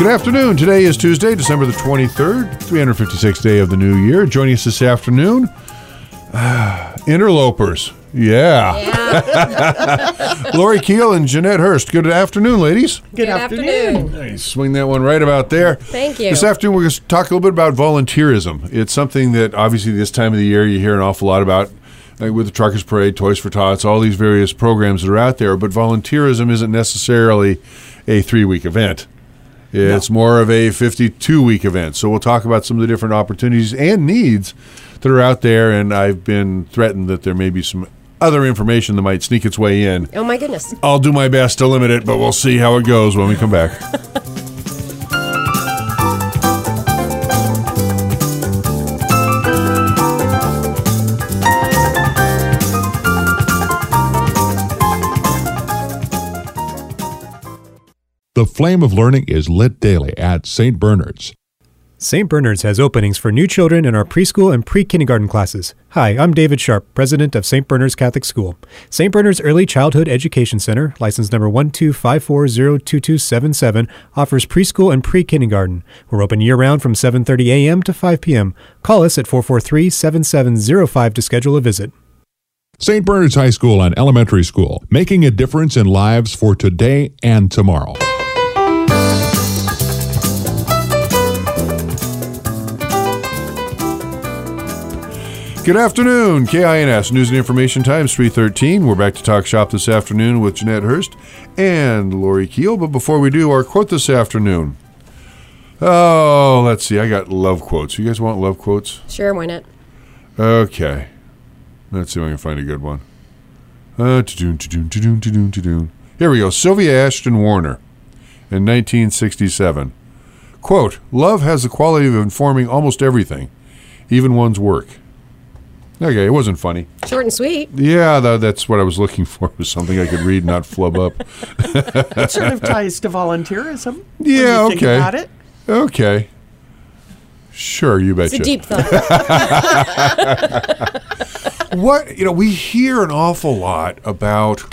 afternoon. Today is Tuesday, December the 23rd, 356th day of the new year. Joining us this afternoon, interlopers. Yeah. Lori Keel and Jeanette Hurst. Good afternoon, ladies. Good afternoon. Nice. Swing that one right about there. Thank you. This afternoon, we're going to talk a little bit about volunteerism. It's something that obviously this time of the year you hear an awful lot about, like with the Truckers Parade, Toys for Tots, all these various programs that are out there. But volunteerism isn't necessarily a 3-week event. It's more of a 52-week event. So we'll talk about some of the different opportunities and needs that are out there. And I've been threatened that there may be some other information that might sneak its way in. Oh, my goodness. I'll do my best to limit it, but we'll see how it goes when we come back. The flame of learning is lit daily at St. Bernard's. St. Bernard's has openings for new children in our preschool and pre-kindergarten classes. Hi, I'm David Sharp, president of St. Bernard's Catholic School. St. Bernard's Early Childhood Education Center, license number 125402277, offers preschool and pre-kindergarten. We're open year-round from 7:30 a.m. to 5 p.m. Call us at 443-7705 to schedule a visit. St. Bernard's High School and Elementary School, making a difference in lives for today and tomorrow. Good afternoon, KINS News and Information Times 3:13. We're back to talk shop this afternoon with Jeanette Hurst and Lori Keel. But before we do, our quote this afternoon. Oh, let's see. I got love quotes. You guys want love quotes? Sure, why not? Okay. Let's see if I can find a good one. Here we go. Sylvia Ashton Warner in 1967. Quote, "Love has the quality of informing almost everything, even one's work." Okay, it wasn't funny. Short and sweet. Yeah, that's what I was looking for, was something I could read, not flub up. It sort of ties to volunteerism. Yeah, when you think about it. Okay. Sure, you betcha. It's a deep thought. We hear an awful lot about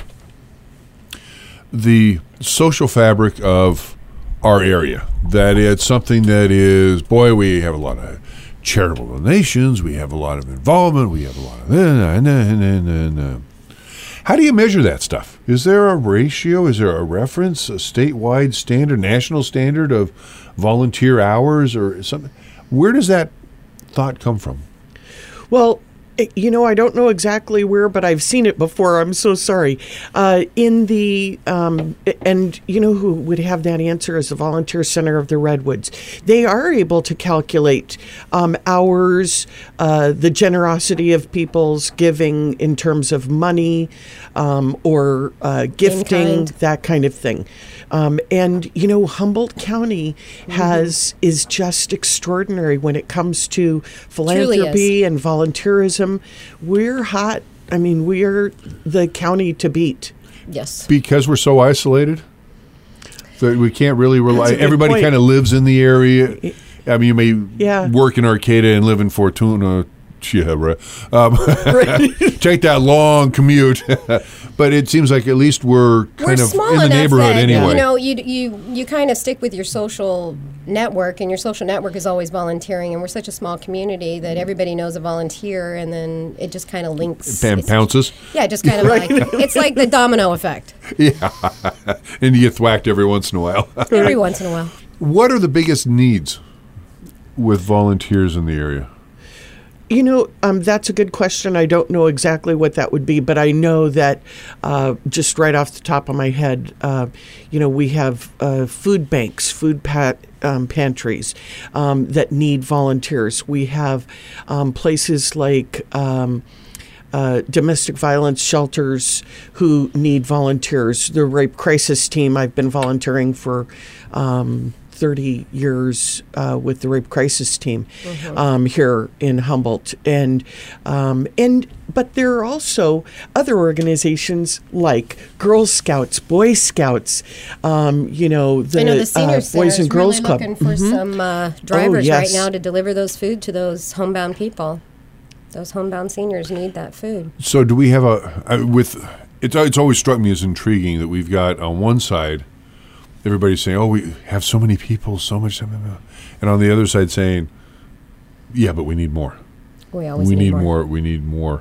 the social fabric of our area. That it's something that is, boy, we have a lot of charitable donations, we have a lot of involvement, we have a lot of... How do you measure that stuff? Is there a ratio? Is there a reference, a statewide standard, national standard of volunteer hours or something? Where does that thought come from? Well, I don't know exactly where, but I've seen it before. I'm so sorry. In the, and you know who would have that answer is the Volunteer Center of the Redwoods. They are able to calculate hours, the generosity of people's giving in terms of money or gifting, that kind of thing. And Humboldt County is just extraordinary when it comes to philanthropy and volunteerism. We're hot. I mean, we're the county to beat. Yes. Because we're so isolated? So we can't really rely. Everybody kind of lives in the area. I mean, you may work in Arcata and live in Fortuna. Yeah, right. Take that long commute, but it seems like at least we're kind of in the neighborhood anyway. You kind of stick with your social network, and your social network is always volunteering. And we're such a small community that everybody knows a volunteer, and then it just kind of links. And pounces. Yeah, just kind of it's like the domino effect. Yeah, and you get thwacked every once in a while. Every once in a while. What are the biggest needs with volunteers in the area? That's a good question. I don't know exactly what that would be, but I know that just right off the top of my head, we have food banks, pantries that need volunteers. We have places like domestic violence shelters who need volunteers. The Rape Crisis Team, I've been volunteering for 30 years with the Rape Crisis Team here in Humboldt, but there are also other organizations like Girl Scouts, Boy Scouts. I know the Senior Boys and Girls really Club. Looking for some drivers right now to deliver those food to those homebound people. Those homebound seniors need that food. So do we have it's always struck me as intriguing that we've got on one side everybody's saying, "Oh, we have so many people, so much," and on the other side saying, "Yeah, but we need more. We always need more. We need more."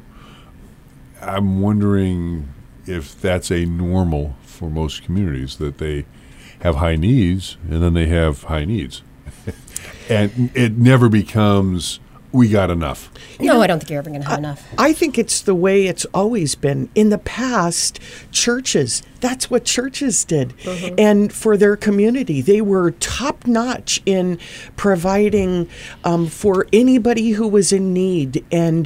I'm wondering if that's a normal for most communities, that they have high needs and then they have high needs. And it never becomes, we got enough. No, I don't think you're ever going to have enough. I think it's the way it's always been. In the past, churches, that's what churches did. And for their community, they were top notch in providing for anybody who was in need. And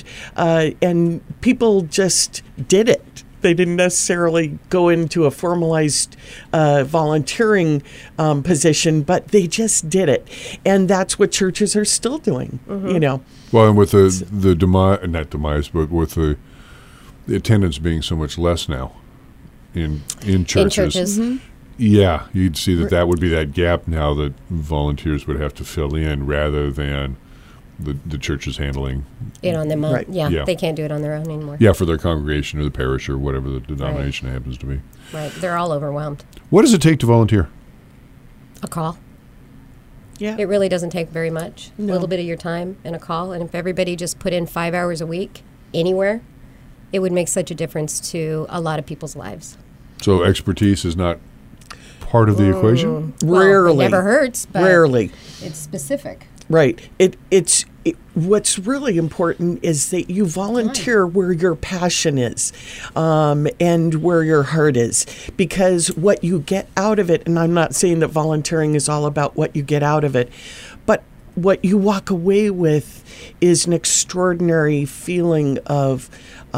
people just did it. They didn't necessarily go into a formalized volunteering position, but they just did it. And that's what churches are still doing, you know. Well, and with the demise, but with the attendance being so much less now in churches. Yeah, you'd see that would be that gap now that volunteers would have to fill in rather than the church is handling it on their own. Right. Yeah, they can't do it on their own anymore. Yeah, for their congregation or the parish or whatever the denomination happens to be. Right, they're all overwhelmed. What does it take to volunteer? A call. Yeah. It really doesn't take very much. No. A little bit of your time and a call. And if everybody just put in 5 hours a week anywhere, it would make such a difference to a lot of people's lives. So expertise is not part of the equation? Rarely. Well, it never hurts, but Rarely. it's specific. Right. It's what's really important is that you volunteer where your passion is, and where your heart is, because what you get out of it, and I'm not saying that volunteering is all about what you get out of it, but what you walk away with is an extraordinary feeling of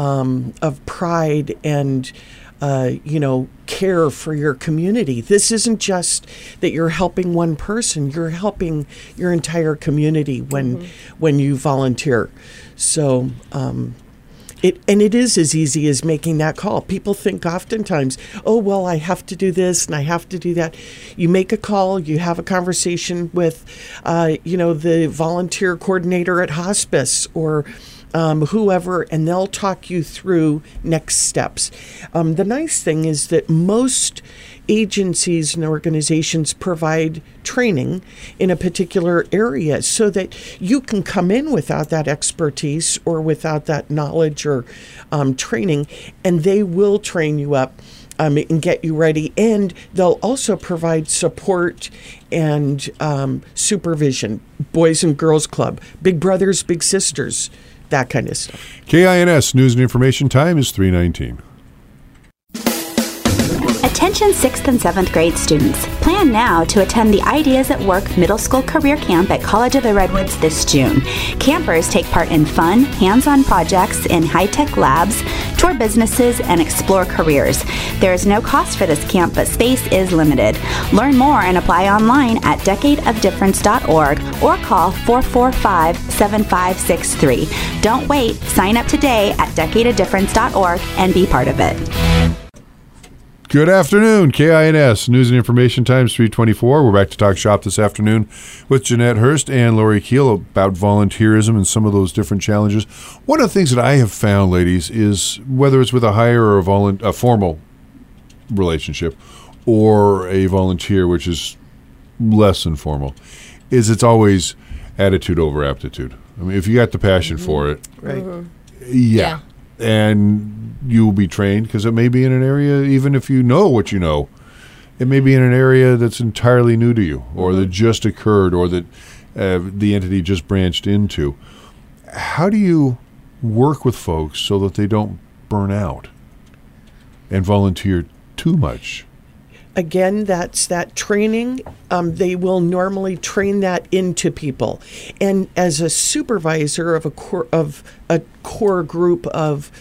pride and care for your community. This isn't just that you're helping one person, you're helping your entire community when you volunteer. So it is as easy as making that call. People think oftentimes, oh, well, I have to do this and I have to do that. You make a call, you have a conversation with, the volunteer coordinator at hospice or whoever, and they'll talk you through next steps. The nice thing is that most agencies and organizations provide training in a particular area so that you can come in without that expertise or without that knowledge or training, and they will train you up and get you ready. And they'll also provide support and supervision, Boys and Girls Club, Big Brothers, Big Sisters, that kind of stuff. KINS News and Information Time is 3:19. Attention 6th and 7th grade students. Plan now to attend the Ideas at Work Middle School Career Camp at College of the Redwoods this June. Campers take part in fun, hands-on projects in high-tech labs, tour businesses, and explore careers. There is no cost for this camp, but space is limited. Learn more and apply online at decadeofdifference.org or call 445-7563. Don't wait. Sign up today at decadeofdifference.org and be part of it. Good afternoon, KINS News and Information Times 3:24. We're back to talk shop this afternoon with Jeanette Hurst and Lori Keel about volunteerism and some of those different challenges. One of the things that I have found, ladies, is whether it's with a higher or a formal relationship or a volunteer, which is less than formal, is it's always attitude over aptitude. I mean, if you got the passion for it, Right. yeah. And you will be trained, because it may be in an area, even if you know what you know, it may be in an area that's entirely new to you, or that just occurred, or that the entity just branched into. How do you work with folks so that they don't burn out and volunteer too much? Again, that's that training. They will normally train that into people. And as a supervisor of a core group of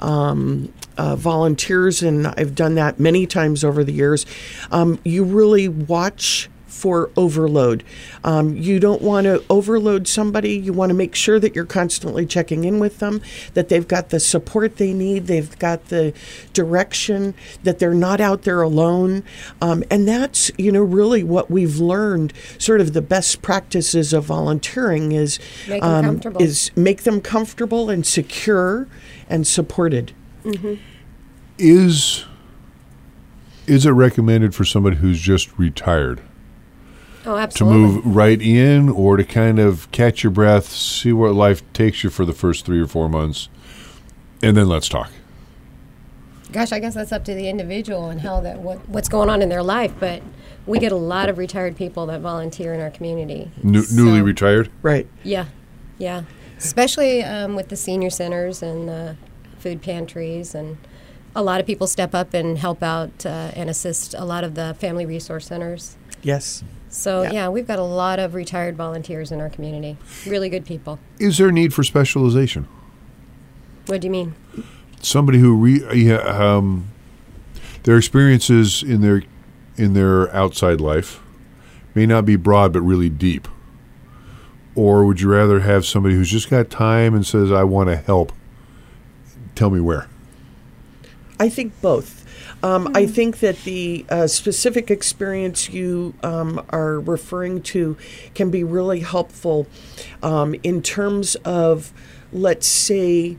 volunteers, and I've done that many times over the years, you really watch for overload. You don't want to overload somebody. You want to make sure that you're constantly checking in with them, that they've got the support they need, they've got the direction, that they're not out there alone. And that's, really what we've learned, sort of the best practices of volunteering is Make them comfortable. make them comfortable and secure and supported. Is Is it recommended for somebody who's just retired Oh, to absolutely. move right in, or to kind of catch your breath, see where life takes you for the first 3 or 4 months, and then let's talk? Gosh, I guess that's up to the individual and how what's going on in their life. But we get a lot of retired people that volunteer in our community. Newly retired? Right. Yeah, yeah. Especially with the senior centers and the food pantries, and a lot of people step up and help out and assist a lot of the family resource centers. Yes. So Yeah. yeah, we've got a lot of retired volunteers in our community. Really good people. Is there a need for specialization? What do you mean? Somebody who their experiences in their outside life may not be broad but really deep. Or would you rather have somebody who's just got time and says, I want to help? Tell me where. I think both. I think that the specific experience you are referring to can be really helpful in terms of, let's say,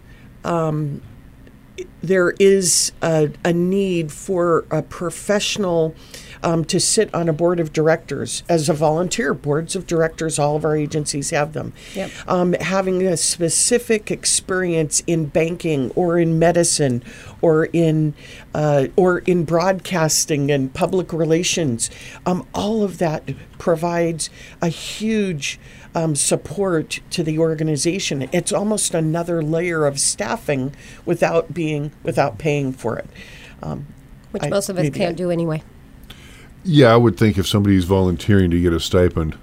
there is a need for a professional to sit on a board of directors as a volunteer. Boards of directors, all of our agencies have them. Yep. Having a specific experience in banking or in medicine or in broadcasting and public relations, all of that provides a huge support to the organization. It's almost another layer of staffing without paying for it. Which most of us can't do anyway. Yeah, I would think if somebody's volunteering to get a stipend,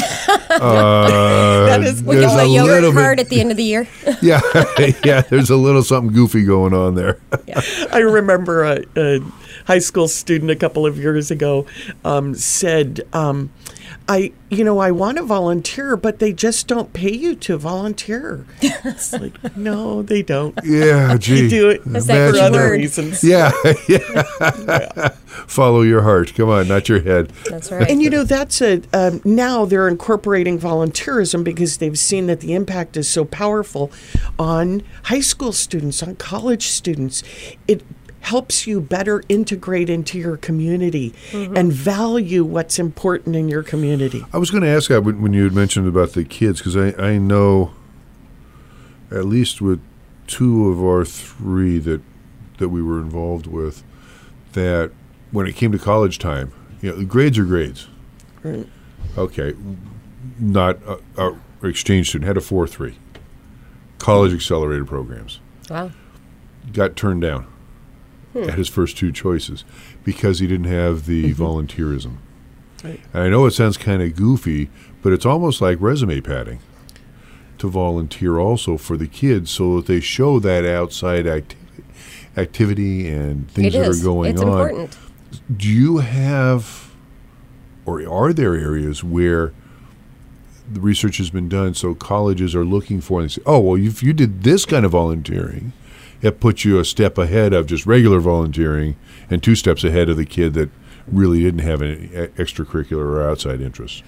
That is We there's get a a yogurt little bit- card at the end of the year. yeah, yeah, there's a little something goofy going on there. I remember a high school student a couple of years ago said, I want to volunteer, but they just don't pay you to volunteer. It's like, no, they don't. Yeah, gee. You do it That's for that key other word. reasons. Yeah, yeah. Follow your heart. Come on, not your head. That's right. And that's now they're incorporating volunteerism because they've seen that the impact is so powerful on high school students, on college students. It helps you better integrate into your community and value what's important in your community. I was going to ask when you had mentioned about the kids, because I know at least with 2 of our 3 that we were involved with, that when it came to college time, grades are grades. Right. Okay, not a exchange student, had a 4.3. College accelerated programs. Wow. Got turned down at his first 2 choices because he didn't have the volunteerism. Right. And I know it sounds kind of goofy, but it's almost like resume padding to volunteer also for the kids so that they show that outside activity and things It that is. are going It's on. important. Do you have, or are there areas where the research has been done so colleges are looking for and they say, oh, well, if you did this kind of volunteering, it puts you a step ahead of just regular volunteering and 2 steps ahead of the kid that really didn't have any extracurricular or outside interests?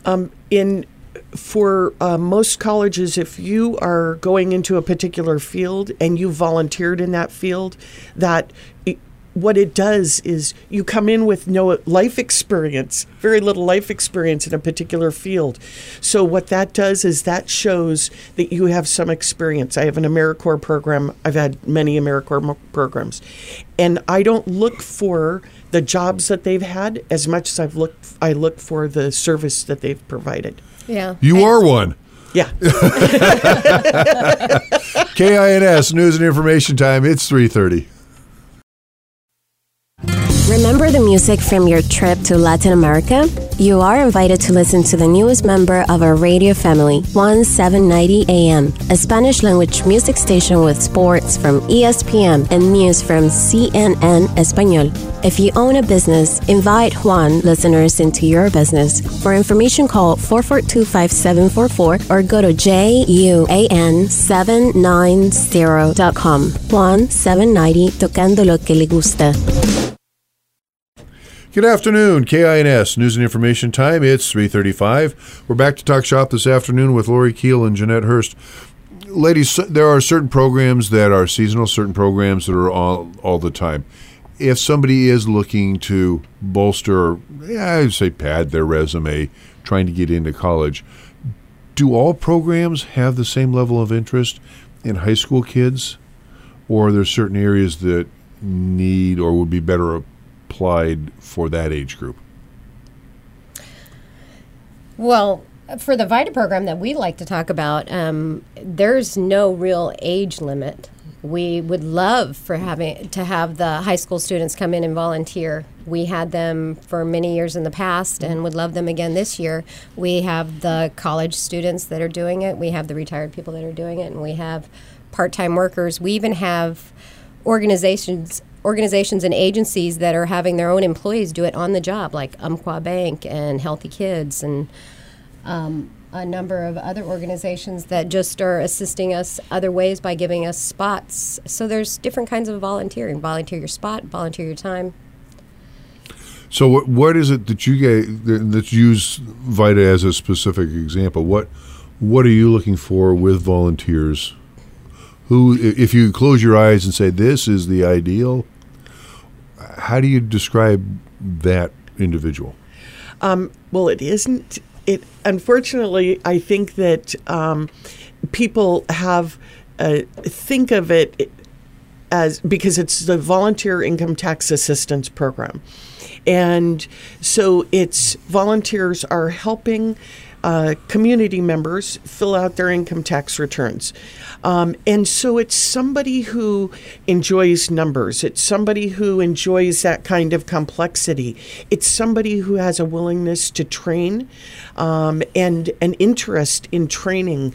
For most colleges, if you are going into a particular field and you volunteered in that field, what it does is you come in with no life experience, very little life experience in a particular field. So what that does is that shows that you have some experience. I have an AmeriCorps program. I've had many AmeriCorps programs. And I don't look for the jobs that they've had as much as I look for the service that they've provided. Yeah. You are one. Yeah. KINS News and Information Time. It's 3:30. Remember the music from your trip to Latin America? You are invited to listen to the newest member of our radio family, 1790 AM, a Spanish-language music station with sports from ESPN and news from CNN Español. If you own a business, invite Juan listeners into your business. For information, call 442-5744 or go to juan790.com. Juan 790, tocando lo que le gusta. Good afternoon, KINS News and Information Time. It's 3:35. We're back to talk shop this afternoon with Lori Keel and Jeanette Hurst. Ladies, there are certain programs that are seasonal, certain programs that are all the time. if somebody is looking to bolster, I'd say pad their resume, trying to get into college, do all programs have the same level of interest in high school kids? Or are there certain areas that need or would be better applied for that age group? Well, for the VITA program that we like to talk about, there's no real age limit. We would love to have the high school students come in and volunteer. We had them for many years in the past and would love them again this year. We have the college students that are doing it. We have the retired people that are doing it, and we have part-time workers. We even have organizations and agencies that are having their own employees do it on the job, like Umpqua Bank and Healthy Kids and a number of other organizations that just are assisting us other ways by giving us spots. So there's different kinds of volunteering. Volunteer your spot, volunteer your time. So what is it that you guys, let's use VITA as a specific example. What are you looking for with volunteers? Who, if you close your eyes and say this is the ideal, how do you describe that individual? Well, it isn't. Unfortunately, I think that people have think of it as, because it's the Volunteer Income Tax Assistance Program. And so it's volunteers are helping community members fill out their income tax returns. And so it's somebody who enjoys numbers. It's somebody who enjoys that kind of complexity. It's somebody who has a willingness to train and an interest in training.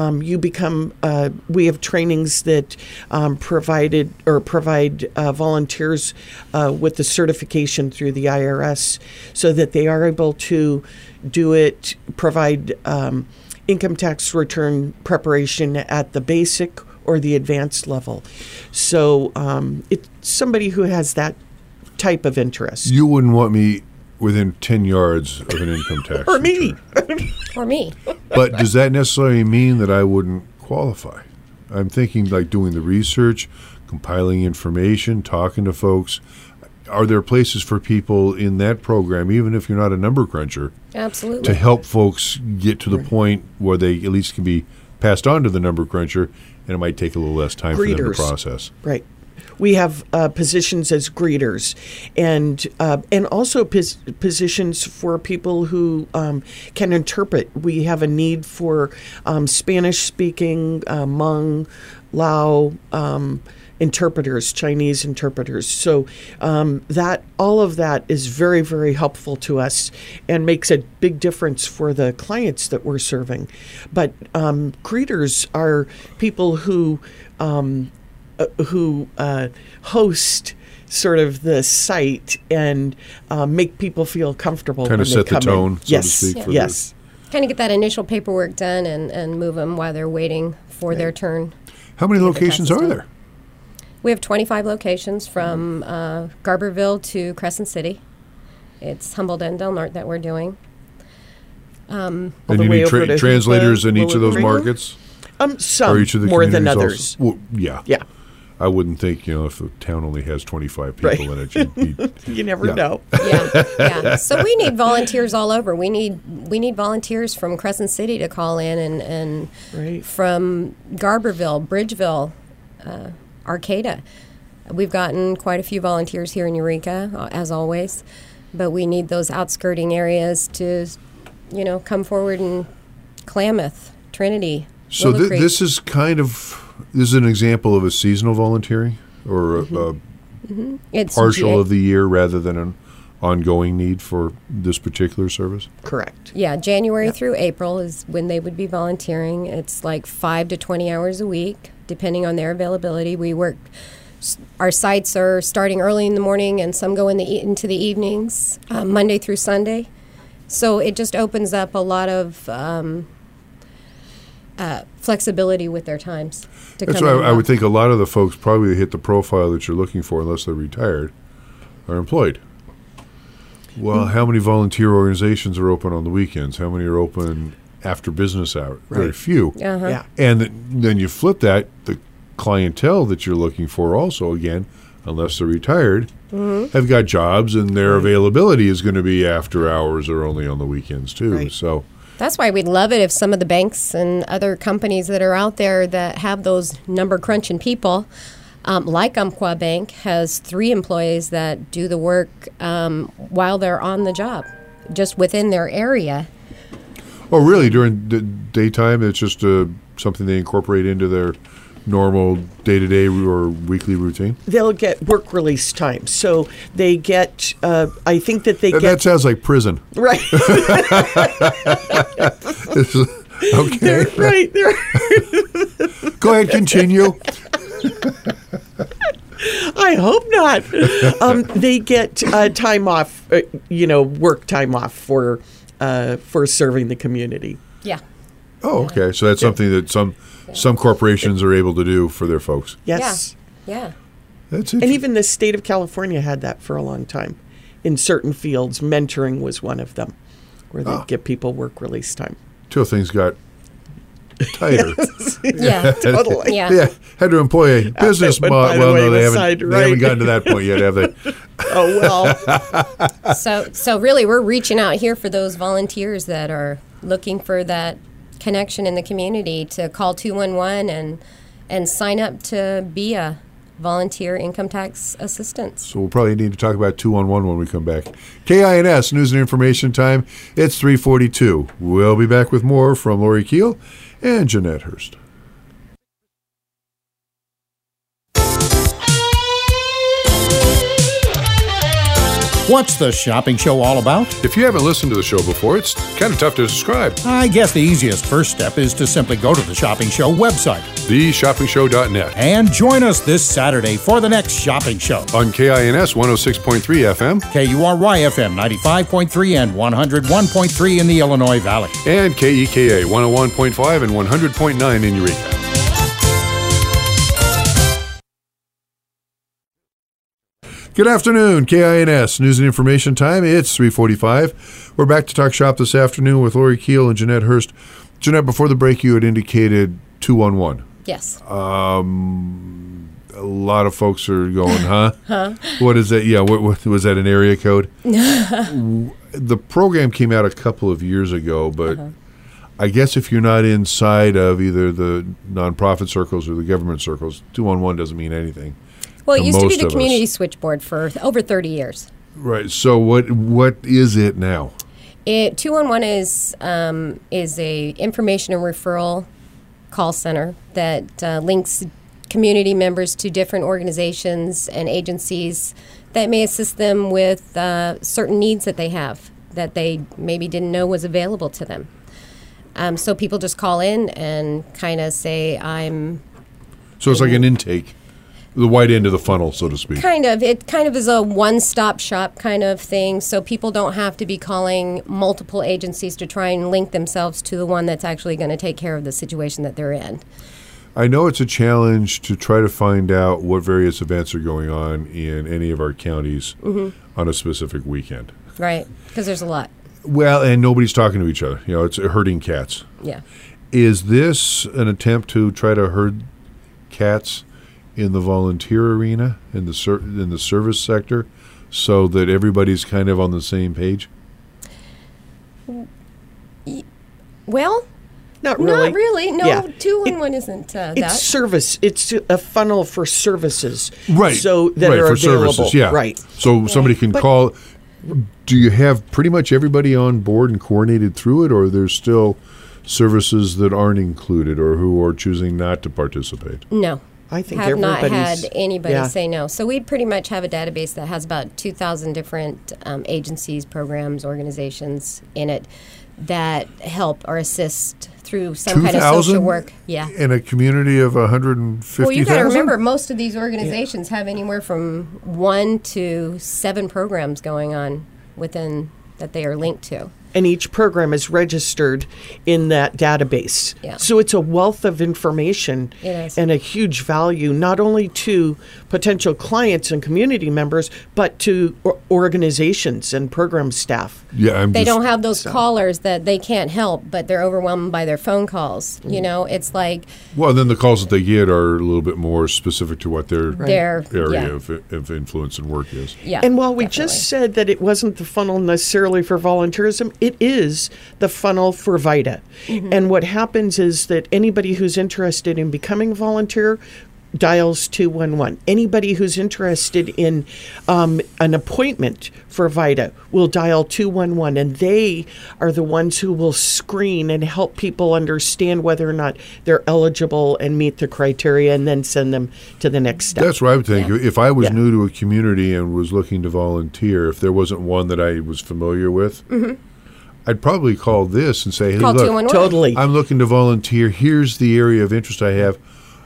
We have trainings that provide volunteers with the certification through the IRS so that they are able to do it, provide income tax return preparation at the basic or the advanced level. So it's somebody who has that type of interest. You wouldn't want me within 10 yards of an income tax Or me. Or me. But does that necessarily mean that I wouldn't qualify? I'm thinking like doing the research, compiling information, talking to folks. Are there places for people in that program, even if you're not a number cruncher, Absolutely, to help folks get to the point where they at least can be passed on to the number cruncher, and it might take a little less time for them to process? Right. We have positions as greeters, and also positions for people who can interpret. We have a need for Spanish-speaking, Hmong, Lao interpreters, Chinese interpreters. So that all of that is very, very helpful to us and makes a big difference for the clients that we're serving. But greeters are people who host sort of the site and make people feel comfortable. Kind of set the tone, so yes. to speak. Yes. Kind of get that initial paperwork done and move them while they're waiting for their turn. How many locations are there? We have 25 locations from Garberville to Crescent City. It's Humboldt and Del Norte that we're doing. And you need translators in each of those markets? Some, or each of the more than communities others. Also? Well, yeah. Yeah. I wouldn't think, if a town only has 25 people in it, you'd be, you never know. Yeah. So we need volunteers all over. We need volunteers from Crescent City to call in and from Garberville, Bridgeville, Arcata. We've gotten quite a few volunteers here in Eureka, as always, but we need those outskirting areas to, come forward in Klamath, Trinity. So this is this is an example of a seasonal volunteering or a partial of the year rather than an ongoing need for this particular service? Correct. Yeah, January through April is when they would be volunteering. It's like 5 to 20 hours a week, depending on their availability. We work, our sites are starting early in the morning and some go into the evenings, Monday through Sunday. So it just opens up a lot of flexibility with their times. That's why I would think a lot of the folks probably hit the profile that you're looking for, unless they're retired, are employed. Well, how many volunteer organizations are open on the weekends? How many are open after business hours? Right. Very few. Yeah. And then you flip that, the clientele that you're looking for also, again, unless they're retired, have got jobs, and their availability is going to be after hours or only on the weekends too. Right. So That's why we'd love it if some of the banks and other companies that are out there that have those number crunching people, like Umpqua Bank, has 3 employees that do the work while they're on the job, just within their area. Oh, really? During the daytime, it's just something they incorporate into their normal day-to-day or weekly routine? They'll get work release time. So they get, I think that they That get... sounds like prison. Right. Okay. Right. Go ahead, continue. I hope not. They get time off, work time off for serving the community. Yeah. Oh, okay. So that's something that some corporations are able to do for their folks. Yes. Yeah. That's And interesting. even the state of California had that for a long time. In certain fields, mentoring was one of them, where they'd get people work release time. Till things got tighter. Yeah. Totally. Yeah. Yeah, had to employ a business But model. by the Well, way, no, they the side, haven't right. gotten to that point yet, have they? Oh, well. So really, we're reaching out here for those volunteers that are looking for that connection in the community to call 211 and sign up to be a volunteer income tax assistant. So we'll probably need to talk about 211 when we come back. KINS News and Information Time. It's 3:42. We'll be back with more from Lori Keel and Jeanette Hurst. What's the shopping show all about? If you haven't listened to the show before, it's kind of tough to describe. I guess the easiest first step is to simply go to the shopping show website TheShoppingShow.net. and join us this Saturday for the next shopping show. On KINS 106.3 FM KURY FM 95.3 and 101.3 in the Illinois Valley. and KEKA 101.5 and 100.9 in Eureka. Good afternoon, KINS News and Information Time. It's 3:45. We're back to talk shop this afternoon with Lori Keel and Jeanette Hurst. Jeanette, before the break, you had indicated 211. Yes. A lot of folks are going, huh? What is that? Yeah, what was that, an area code? The program came out a couple of years ago, but I guess if you're not inside of either the nonprofit circles or the government circles, 211 doesn't mean anything. Well, it used to be most the of community us. switchboard for over 30 years. Right. So what is it now? 211 is a information and referral call center that links community members to different organizations and agencies that may assist them with certain needs that they have that they maybe didn't know was available to them. So people just call in and kind of say, So it's like an intake, the white end of the funnel, so to speak. It kind of is a one-stop shop kind of thing, so people don't have to be calling multiple agencies to try and link themselves to the one that's actually going to take care of the situation that they're in. I know it's a challenge to try to find out what various events are going on in any of our counties on a specific weekend. Right, because there's a lot. Well, and nobody's talking to each other. You know, it's herding cats. Yeah. Is this an attempt to try to herd cats in the volunteer arena, in the service sector, so that everybody's kind of on the same page? Well, Not really. not really. No, Yeah. 211 isn't that. It's service. It's a funnel for services. Right. So that right, are for available. services, yeah. Right. So somebody can But- call. Do you have pretty much everybody on board and coordinated through it, or there's still services that aren't included or who are choosing not to participate? No. I think have not everybody's... had anybody yeah. say no. So we pretty much have a database that has about 2,000 different agencies, programs, organizations in it that help or assist through some kind of 2,000? social work. Yeah. In a community of 150,000? Well, you got to remember, most of these organizations have anywhere from 1 to 7 programs going on within that they are linked to. And each program is registered in that database. Yeah. So it's a wealth of information It is. and a huge value, not only to potential clients and community members, but to organizations and program staff. Yeah, They don't have those callers that they can't help, but they're overwhelmed by their phone calls. You know, it's like Well, then the calls that they get are a little bit more specific to what their their area of influence and work is. Yeah. And while we definitely. just said that it wasn't the funnel necessarily for volunteerism, it is the funnel for VITA. And what happens is that anybody who's interested in becoming a volunteer dials 211. Anybody who's interested in an appointment for VITA will dial 211, and they are the ones who will screen and help people understand whether or not they're eligible and meet the criteria, and then send them to the next step. That's what I would think. Yeah. If I was Yeah. new to a community and was looking to volunteer, if there wasn't one that I was familiar with, I'd probably call this and say, hey, Call look, 211. Totally. I'm looking to volunteer. Here's the area of interest I have.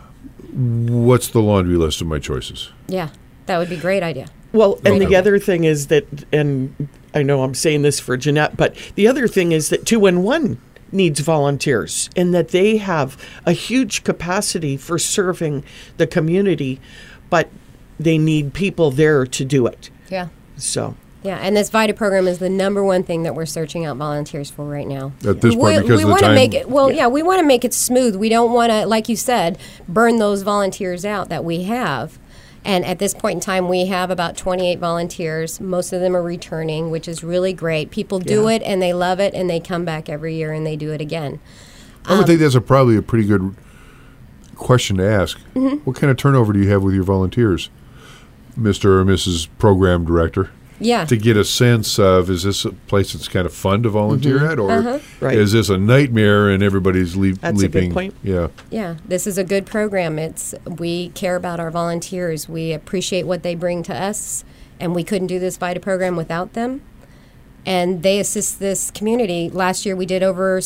What's the laundry list of my choices? Yeah, that would be a great idea. Well, and the Okay. other thing is that, and I know I'm saying this for Jeanette, but the other thing is that 211 needs volunteers, and that they have a huge capacity for serving the community, but they need people there to do it. Yeah. So, Yeah, and this VITA program is the number one thing that we're searching out volunteers for right now. At this point, because of the wanna time- make it we want to make it smooth. We don't want to, like you said, burn those volunteers out that we have. And at this point in time, we have about 28 volunteers. Most of them are returning, which is really great. People do it and they love it, and they come back every year and they do it again. I would think that's probably a pretty good question to ask. What kind of turnover do you have with your volunteers, Mr. or Mrs. Program Director? Yeah. To get a sense of, is this a place that's kind of fun to volunteer at, or Right. is this a nightmare and everybody's That's a good leaping? point. Yeah. Yeah, this is a good program. We care about our volunteers. We appreciate what they bring to us, and we couldn't do this VITA program without them. And they assist this community. Last year we did over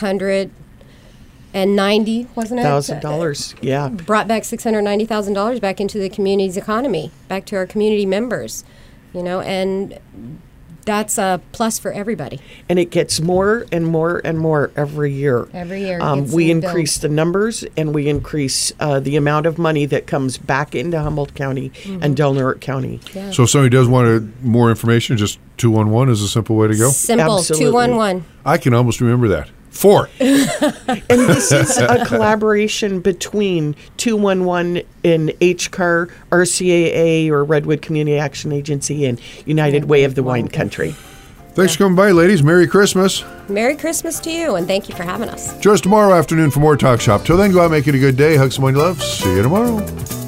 $690, wasn't it? $1,000, yeah. Brought back $690,000 back into the community's economy, back to our community members, and that's a plus for everybody. And it gets more and more and more every year. Every year it gets We built. increase the numbers, and we increase the amount of money that comes back into Humboldt County and Del Norte County. Yeah. So if somebody does want more information, just 211 is a simple way to go. Simple, Absolutely. 211. I can almost remember that. 4. And this is a collaboration between 211 and HCAR, RCAA, or Redwood Community Action Agency, and United Way of the Wine Country. Thanks for coming by, ladies. Merry Christmas. Merry Christmas to you, and thank you for having us. Join us tomorrow afternoon for more Talk Shop. Till then, go out, make it a good day. Hug someone you love. See you tomorrow.